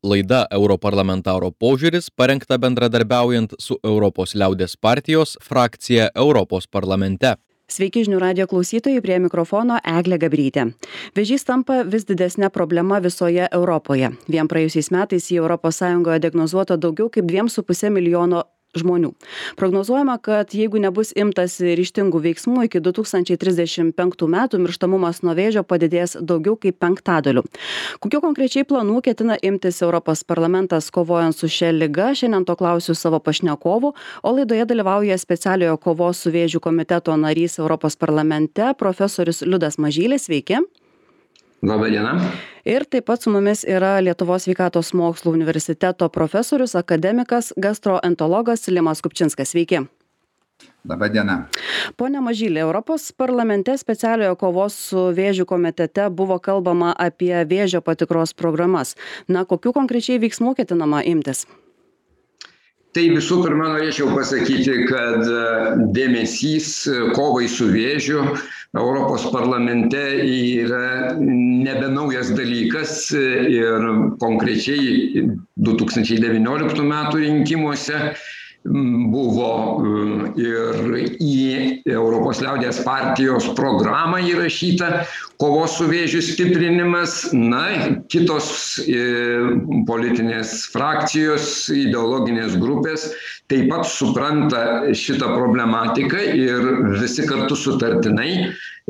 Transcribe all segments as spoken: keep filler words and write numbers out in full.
Laida Europarlamentaro požiūris parengta bendradarbiaujant su Europos liaudės partijos frakcija Europos parlamente. Sveiki žinių radijo klausytojai, prie mikrofono Eglė Gabrytė. Vėžys tampa vis didesnė problema visoje Europoje. Vien praėjusiais metais į Europos Sąjungoje diagnozuota daugiau kaip dviem su puse milijono žmonių. Prognozuojama, kad jeigu nebus imtas ryžtingų veiksmų, iki du tūkstančiai trisdešimt penktų metų mirštamumas nuo vėžio padidės daugiau kaip penktadaliu. Kokių konkrečiai planų ketina imtis Europos parlamentas kovojant su šia liga? Šiandien to klausiu savo pašnekovų, o laidoje dalyvauja specialiojo kovos su vėžiu komiteto narys Europos parlamente profesorius Liudas Mažylis. Sveiki. Labą dieną. Ir taip pat su mumis yra Lietuvos sveikatos mokslų universiteto profesorius, akademikas, gastroenterologas Limas Kupčinskas. Sveiki. Labą dieną. Pone Mažyli, Europos parlamente specialiojo kovos su vėžiu komitete buvo kalbama apie vėžio patikros programas. Na, kokių konkrečiai veiksmų ketinama imtis? Tai visų pirma norėčiau pasakyti, kad dėmesys kovai su vėžiu Europos parlamente yra nebe naujas dalykas ir konkrečiai du tūkstančiai devynioliktų metų rinkimuose buvo ir į Europos liaudės partijos programą įrašyta kovos su vėžiu stiprinimas. Na, kitos politinės frakcijos, ideologinės grupės taip pat supranta šitą problematiką ir visi kartu sutartinai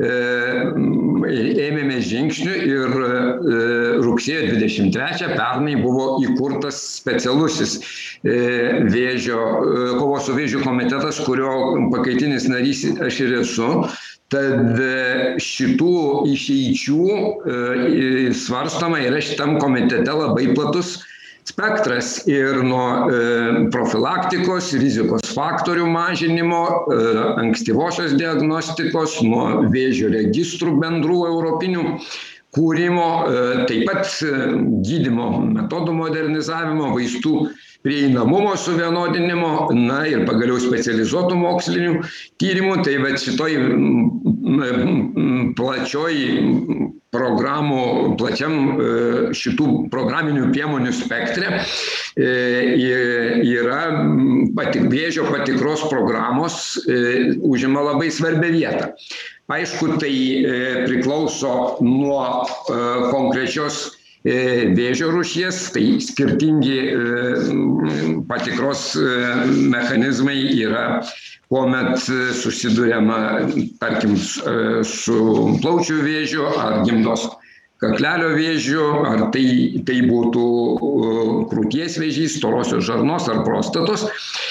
ėmėme žingsnių ir rugsėjo dvidešimt trečią pernai buvo įkurtas specialusis vėžio, kovos su vėžiu komitetas, kurio pakaitinis narys aš ir esu. Tad šitų išeičių svarstoma yra šitam komitete labai platus spektras ir nuo profilaktikos, rizikos faktorių mažinimo, ankstyvosios diagnostikos, nuo vėžio registrų bendrų europinių kūrimo, taip pat gydymo metodų modernizavimo, vaistų prieinamumo suvienodinimo, na ir pagaliau specializuotų mokslinių tyrimų. Tai va šitoj plačioj programų, plačiam šitų programinių priemonių spektre yra patik, vėžio patikros programos užima labai svarbią vietą. Aišku, tai priklauso nuo konkrečios vėžio rūšies, tai skirtingi patikros mechanizmai yra, kuomet susiduriama, tarkim, su plaučių vėžiu ar gimdos kaklelio vėžiu, ar tai, tai būtų krūties vėžys, storosios žarnos ar prostatos.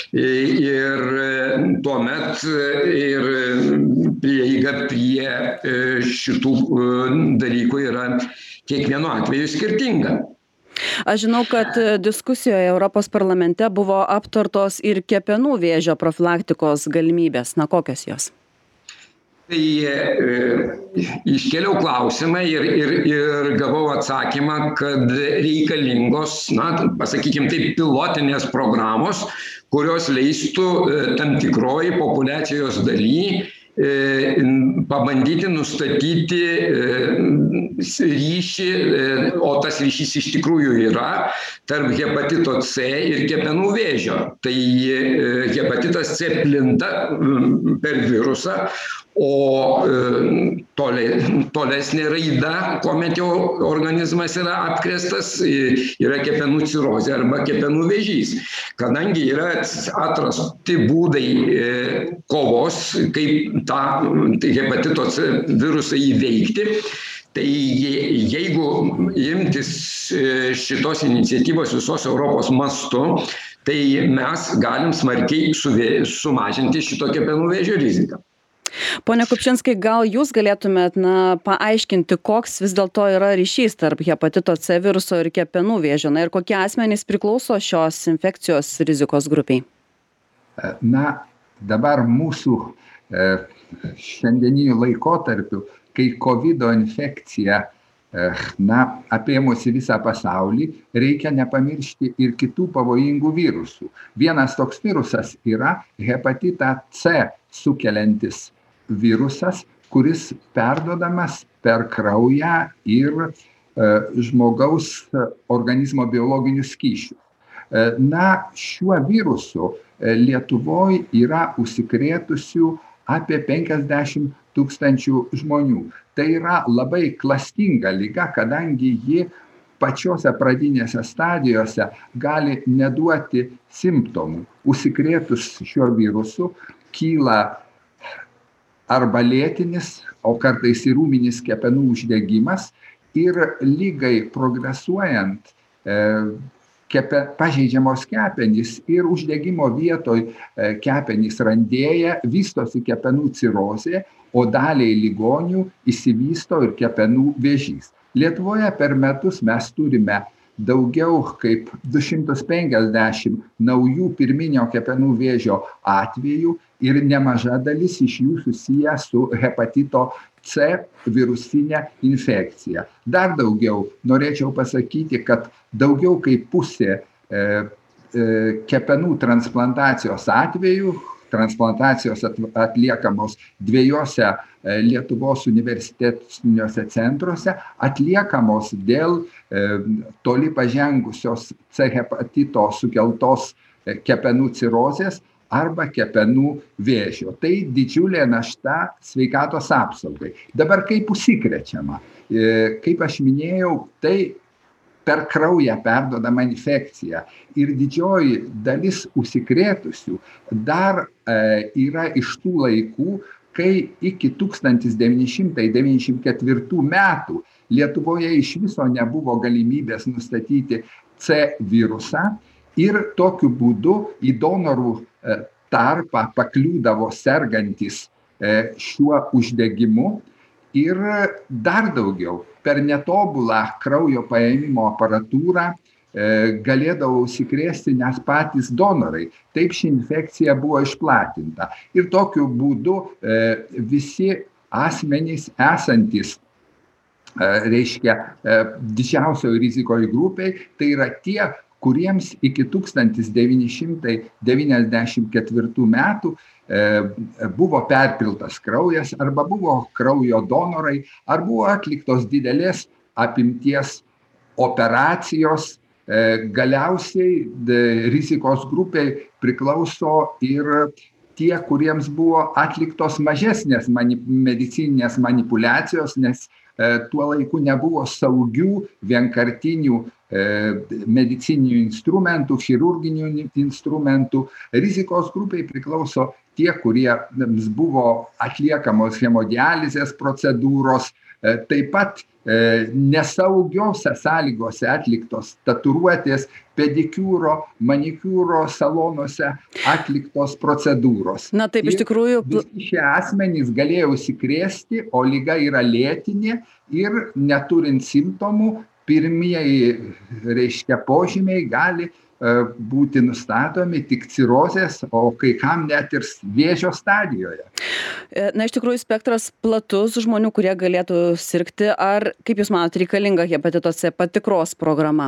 Ir tuomet ir prieiga prie šitų dalykų yra kiekvienu atveju skirtinga. Aš žinau, kad diskusijoje Europos parlamente buvo aptartos ir kepenų vėžio profilaktikos galimybės. Na, kokios jos? Tai e, iškėliau klausimą ir, ir, ir gavau atsakymą, kad reikalingos, na, pasakykime taip, pilotinės programos, kurios leistų e, tam tikroji populiacijos daly e, pabandyti nustatyti e, ryšį, e, o tas ryšys iš tikrųjų yra, tarp hepatito C ir kepenų vėžio. Tai e, hepatitas C plinta per virusą, o tole, tolesnė raida, kuomet jau organizmas yra apkrėstas, yra kepenų cirozė arba kepenų vėžys. Kadangi yra atrasti būdai kovos, kaip tą tai hepatito C virusą įveikti, tai jeigu imtis šitos iniciatyvos visos Europos mastu, tai mes galim smarkiai sumažinti šito kepenų vėžio riziką. Pone Kupčinskai, gal jūs galėtumėt na, paaiškinti, koks vis dėlto yra ryšys tarp hepatito C viruso ir kepenų vėžio, na ir kokie asmenys priklauso šios infekcijos rizikos grupiai? Na, dabar mūsų e, šiandieniniu laikotarpiu, kai COVID infekcija e, na, apėmusi visą pasaulį, reikia nepamiršti ir kitų pavojingų virusų. Vienas toks virusas yra hepatitą C sukeliantis virusas, kuris perduodamas per kraują ir žmogaus organizmo biologinius skysčius. Na, šiuo virusu Lietuvoje yra užsikrėtusių apie penkiasdešimt tūkstančių žmonių. Tai yra labai klastinga liga, kadangi ji pačiose pradinėse stadijose gali neduoti simptomų. Užsikrėtus šiuo virusu kyla arba lėtinis, o kartais ir ūminis kepenų uždegimas ir ligai progresuojant e, kepe, pažeidžiamos kepenys ir uždegimo vietoj e, kepenys randėja, vystosi kepenų cirozė, o daliai ligonių išsivysto ir kepenų vėžys. Lietuvoje per metus mes turime daugiau kaip du šimtus penkiasdešimt naujų pirminio kepenų vėžio atvejų ir nemaža dalis iš jų susiję su hepatito C virusinė infekcija. Dar daugiau norėčiau pasakyti, kad daugiau kaip pusė e, e, kepenų transplantacijos atvejų, transplantacijos atliekamos dviejose Lietuvos universitetiniuose centruose, atliekamos dėl e, toli pažengusios C hepatito sukeltos kepenų cirozės arba kepenų vėžio. Tai didžiulė našta sveikatos apsaugai. Dabar kaip užsikrečiama? E, kaip aš minėjau, tai per kraują perduodama infekcija. Ir didžioji dalis užsikrėtusių dar e, yra iš tų laikų, kai iki tūkstantis devyni šimtai devyniasdešimt ketvirtų metų Lietuvoje iš viso nebuvo galimybės nustatyti C virusą ir tokiu būdu į donorų e, tarpą pakliūdavo sergantys e, šiuo uždegimu. Ir dar daugiau, per netobulą kraujo paėmimo aparatūrą e, galėdavo užsikrėsti nes patys donorai. Taip ši infekcija buvo išplatinta. Ir tokiu būdu e, visi asmenys esantys, e, reiškia, e, didžiausioje rizikoje grupiai, tai yra tie, kuriems iki tūkstantis devyni šimtai devyniasdešimt ketvirtų metų buvo perpiltas kraujas, arba buvo kraujo donorai, ar buvo atliktos didelės apimties operacijos. Galiausiai rizikos grupiai priklauso ir tie, kuriems buvo atliktos mažesnės mani, medicininės manipulacijos, nes tuo laiku nebuvo saugių vienkartinių medicininių instrumentų, chirurginių instrumentų. Rizikos grupiai priklauso tie, kuriems buvo atliekamos hemodializės procedūros, taip pat nesaugiose sąlygose atliktos tatuiruotės, pedikiūro, manikiūro salonuose atliktos procedūros. Na taip, iš tikrųjų. Visi šie asmenys galėjo užsikrėsti, o liga yra lėtinė ir neturint simptomų, pirmieji, reiškia, požymiai gali būti nustatomi tik cirozės, o kai kam net ir vėžio stadijoje. Na, iš tikrųjų, spektras platus žmonių, kurie galėtų sirgti. Ar, kaip Jūs manote, reikalinga hepatito C patikros programa?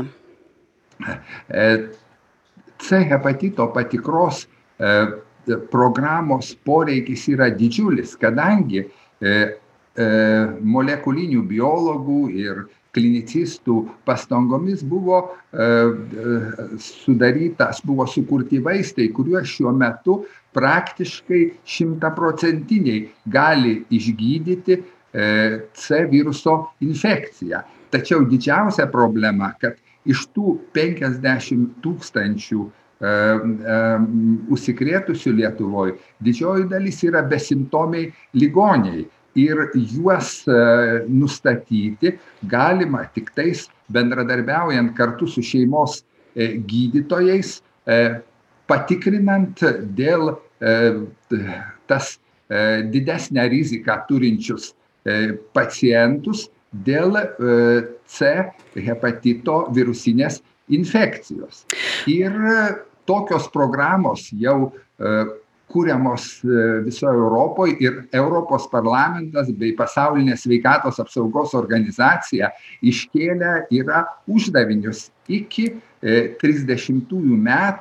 C hepatito patikros programos poreikis yra didžiulis, kadangi molekulinių biologų ir klinicistų pastangomis buvo e, sudarytas, buvo sukurti vaistai, kuriuos šiuo metu praktiškai šimtaprocentiniai gali išgydyti e, C viruso infekciją. Tačiau didžiausia problema, kad iš tų penkiasdešimt tūkstančių e, e, užsikrėtusių Lietuvoje didžioji dalis yra besimptomiai ligoniai. Ir juos nustatyti galima tik tais bendradarbiaujant kartu su šeimos gydytojais, patikrinant dėl tas didesnę riziką turinčius pacientus dėl C hepatito virusinės infekcijos. Ir tokios programos jau kuriamos visoje Europoje ir Europos parlamentas bei Pasaulinė sveikatos apsaugos organizacija iškėlę yra uždavinius iki trisdešimtųjų metų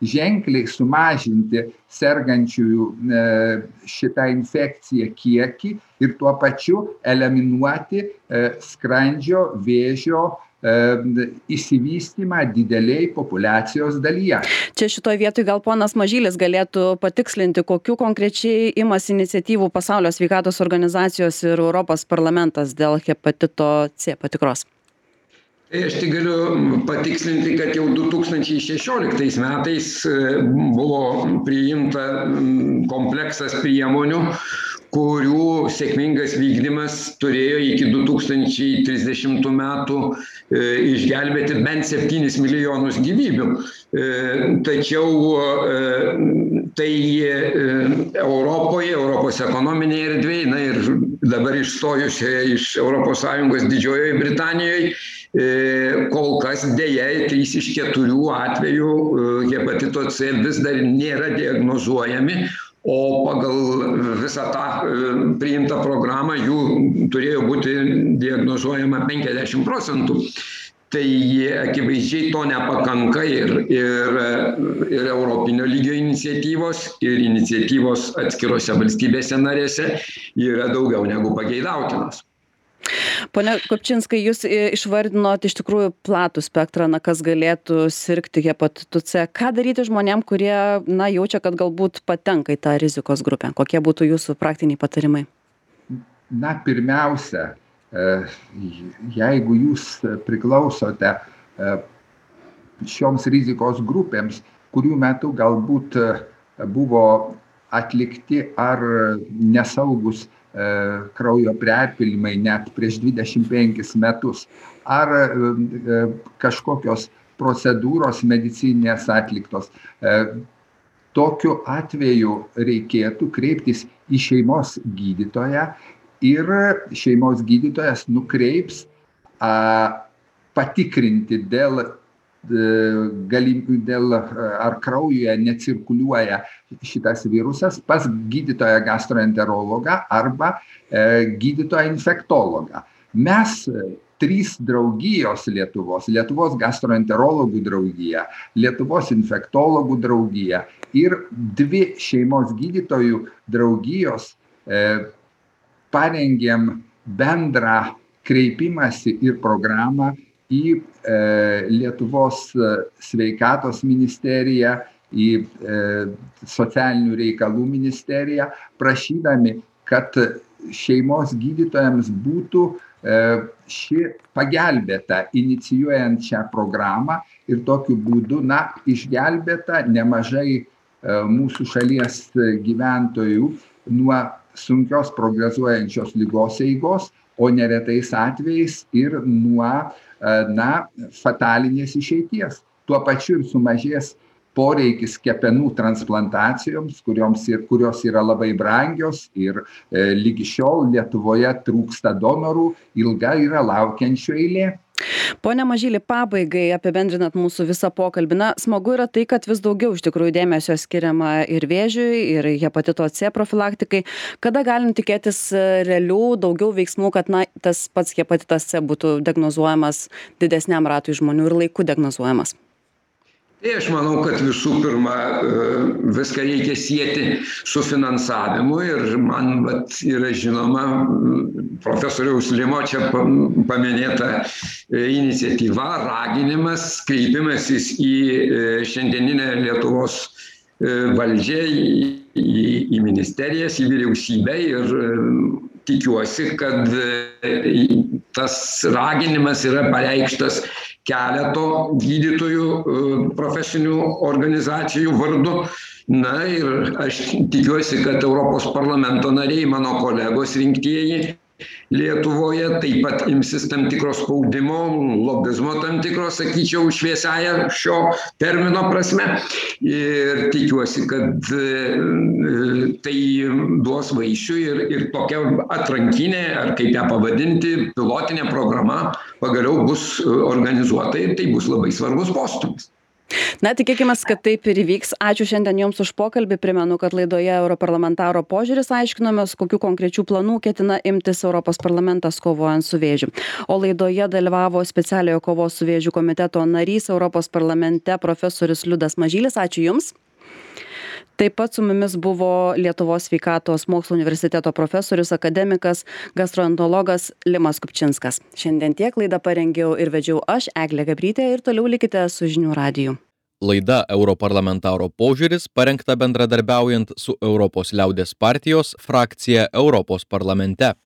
ženkliai sumažinti sergančiųjų šitą infekciją kiekį ir tuo pačiu eliminuoti skrandžio vėžio įsivystymą dideliai populiacijos dalyje. Čia šitoje vietoje gal ponas Mažylis galėtų patikslinti, kokiu konkrečiai imas iniciatyvų Pasaulio sveikatos organizacijos ir Europos parlamentas dėl hepatito C patikros. Tai aš tik galiu patikslinti, kad jau du tūkstančiai šešioliktais metais buvo priimta kompleksas priemonių, kurių sėkmingas vykdymas turėjo iki du tūkstančiai trisdešimtų metų išgelbėti bent septynis milijonus gyvybių. Tačiau tai Europoje, Europos ekonominėje erdvėje, na ir dabar išstojusioje iš Europos Sąjungos Didžiojoje Britanijoje, kol kas dėja trys iš keturių atvejų hepatito C vis dar nėra diagnozuojami, o pagal visą tą priimtą programą jų turėjo būti diagnozuojama penkiasdešimt procentų. Tai akivaizdžiai to nepakanka ir, ir, ir europinio lygio iniciatyvos, ir iniciatyvos atskirose valstybėse narėse yra daugiau negu pageidautinos. Pone Kupčinskai, jūs išvardinot iš tikrųjų platų spektrą, na, kas galėtų sirgti hepatitu C. Ką daryti žmonėm, kurie na, jaučia, kad galbūt patenka į tą rizikos grupę? Kokie būtų jūsų praktiniai patarimai? Na, pirmiausia, jeigu jūs priklausote šioms rizikos grupėms, kurių metu galbūt buvo atlikti ar nesaugus kraujo perpilimai net prieš dvidešimt penkis metus, ar kažkokios procedūros medicininės atliktos. Tokiu atveju reikėtų kreiptis į šeimos gydytoją ir šeimos gydytojas nukreips a, patikrinti dėl dėl ar kraujuje necirkuliuoja šitas virusas pas gydytoją gastroenterologą arba gydytoją infektologą. Mes trys draugijos Lietuvos, Lietuvos gastroenterologų draugija, Lietuvos infektologų draugija ir dvi šeimos gydytojų draugijos parengėm bendrą kreipimąsi ir programą į Lietuvos sveikatos ministeriją, į socialinių reikalų ministeriją, prašydami, kad šeimos gydytojams būtų ši pagelbėta inicijuojant šią programą ir tokiu būdu, na, išgelbėta nemažai mūsų šalies gyventojų nuo sunkios progresuojančios ligos eigos, o neretais atvejais ir nuo na, fatalinės išeities. Tuo pačiu ir sumažės poreikis kepenų transplantacijoms, ir, kurios yra labai brangios ir e, lygi šiol Lietuvoje trūksta donorų, ilga yra laukiančių eilė. Pone Mažyli, pabaigai apibendrinant mūsų visą pokalbį. Na, smagu yra tai, kad vis daugiau iš tikrųjų dėmesio skiriama ir vėžiui, ir hepatito C profilaktikai. Kada galim tikėtis realių daugiau veiksmų, kad na, tas pats hepatitas C būtų diagnozuojamas didesniam ratui žmonių ir laiku diagnozuojamas? Tai aš manau, kad visų pirma viską reikia sieti su finansavimu ir man vat, yra žinoma profesoriaus Limo čia paminėta iniciatyva, raginimas, kreipimasis į šiandieninę Lietuvos valdžią, į, į ministerijas, į vyriausybę ir tikiuosi, kad tas raginimas yra pareikštas keleto gydytojų profesinių organizacijų vardu. Na ir aš tikiuosi, kad Europos parlamento nariai, mano kolegos rinktieji Lietuvoje taip pat imsis tam tikro spaudimo, lobizmo tam tikro, sakyčiau, šviesiąją šio termino prasme. Ir tikiuosi, kad tai duos vaisių ir, ir tokia atrankinė, ar kaip ją pavadinti, pilotinė programa pagaliau bus organizuota ir tai bus labai svarbus postūmis. Na, tikėkime, kad taip ir įvyks. Ačiū šiandien Jums už pokalbį. Primenu, kad laidoje Europarlamentaro požiūris aiškinomės, kokių konkrečių planų ketina imtis Europos parlamentas kovojant su vėžiu. O laidoje dalyvavo specialiojo kovos su vėžiu komiteto narys Europos parlamente profesorius Liudas Mažylis. Ačiū Jums. Taip pat su mumis buvo Lietuvos sveikatos mokslo universiteto profesorius, akademikas, gastroenterologas Limas Kupčinskas. Šiandien tiek laidą parengiau ir vedžiau aš, Eglė Gabrytė, ir toliau likite su Žinių radiju. Laida Europarlamentaro požiūris parengta bendradarbiaujant su Europos liaudies partijos frakcija Europos parlamente.